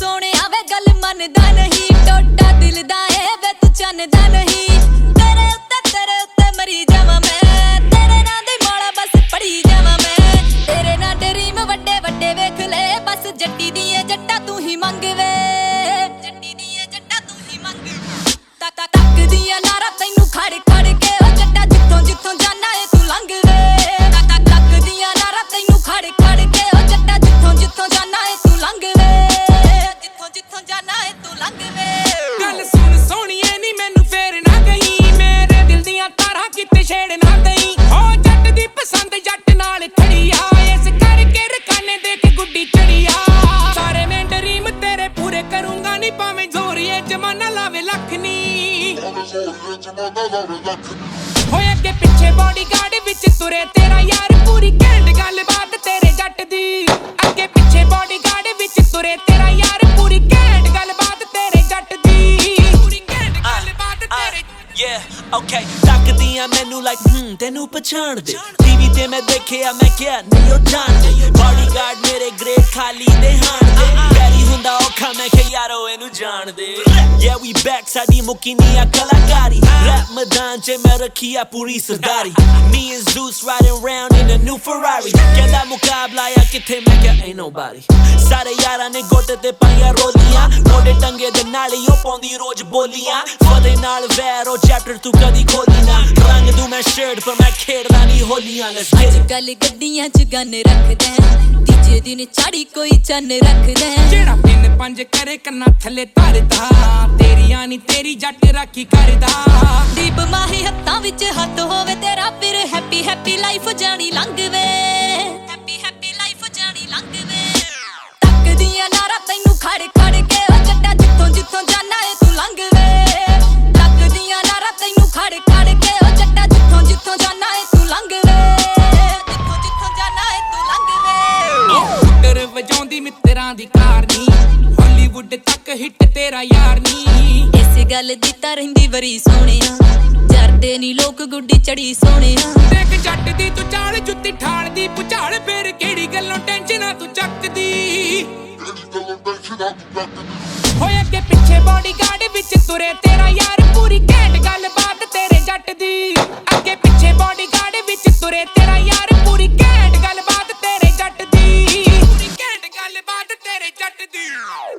सोहणिया वे गल मनदा नहीं, टोटा दिल दा ए वे तू चन्नदा नहीं। तेरे उत्ते मरी जावां मैं, तेरे नां दी मौला बस पढ़ी जावां मैं। तेरे नां ड्रीम वड्डे वड्डे वेख ले, बस जट्टी दी ए जट्टा तू ही मंग वे, जट्टी दी ए जट्टा तू ही मंग। तक तक दियां नारा तैनू खड़ खड़ के ओ जट्टा जिथों जिथों जाना ए तू लंघ वे। तक तक दियां नारा तैनू खड़ खड़ के ओ जट्टा जिथों जिथों जाना ए तू लंघ वे, जिथों जिथों जाना ए तू लंघ वे। गल सुन सोहणिए नी मैनू फेर ना गई, मेरे दिल दियां तारां किते छेड़ ना दई। ओ जट दी पसंद जट नाल खड़ी आ, इस करके रखाने दे के गुड्डी चढ़ी आ। सारे मैं ड्रीम तेरे पूरे करूंगा नी, भावें जोरिए जमाना लावे लख नी। होए अगे पिछे बॉडीगार्ड विच तुरे तेरा यार, पूरी घैंट गलबात तेरे जट दी। अगे पिछे बॉडीगार्ड विच तुरे तेरा यार, पूरी घैंट गलबात तेरे जट दी, पूरी घैंट गलबात तेरे। Yeah, okay, तकदियां मैनू like तेनू पछाण दे। टीवी ते मैं देखिया मैं क्या नहीं ओ जान दे। बॉडीगार्ड मेरे ग्रेड खाली दे हाण दे, पैरी हुंदा औखा मैं क्या यारो एनू जान दे। Yeah we back, साडी मुक्की नी आ कलाकारी, रैप मैदान च मैं रखी आ पूरी सरदारी। Me and Zeus riding round in a new Ferrari, कहदा मुकाबला या किथे मैं क्या ain't nobody। सारे यारां ने गोटे ते पाईयां रोलियां, मोढे टंगे दे नाल ही ओ पाउंदी रोज बोलियां। फते नाल वैर ओ चैप्टर तू कदी खोली ना, रंग दूं मैं शर्ट पर मैं खेड़दा नी होलियां। अजकल गड्डियां च गन रखदे, तीजे दिन चाड़ी कोई चन्न रखदे। जेड़ा पिन पंज करे कन्ना थले धरदा, तेरियां नी तेरी जट राखी करदा। दीप माही हत्थां विच हत्थ होवे तेरा, फिर हैप्पी हैप्पी लाइफ जानी लंघ वे, हैप्पी हैप्पी लाइफ जानी लंघ वे। तक दियां नारा तैनू खड़ खड़ के ओ जट्टा जिथों जिथों जाना ए तू लंघ वे। तक दियां नारा तैनू खड़ खड़ के ओ जट्टा जिथों जिथों जाना ए तू लंघ वे, जिथों जिथों जाना ए तू लंघ वे। स्कूटर वजाउंदी मित्तरां दी कार नी, हालीवुड तक हिट तेरा यार नी। इस गल दी तां रहिंदी वरी सोहणिया, जरदे नी लोक गुड्डी चढ़ी सोहणिया। देख जट दी तू चाल जुत्ती ठाण दी पुचाल, फिर केड़ी गल्लों टेंशनां तू चकदी। होए अगे पिछे बॉडीगार्ड विच तुरे तेरा यार, पूरी घैंट गलबात तेरे जट दी। अगे पिछे बॉडीगार्ड विच तुरे तेरा यार, पूरी घैंट गलबात तेरे जट दी, पूरी घैंट गलबात तेरे जट दी।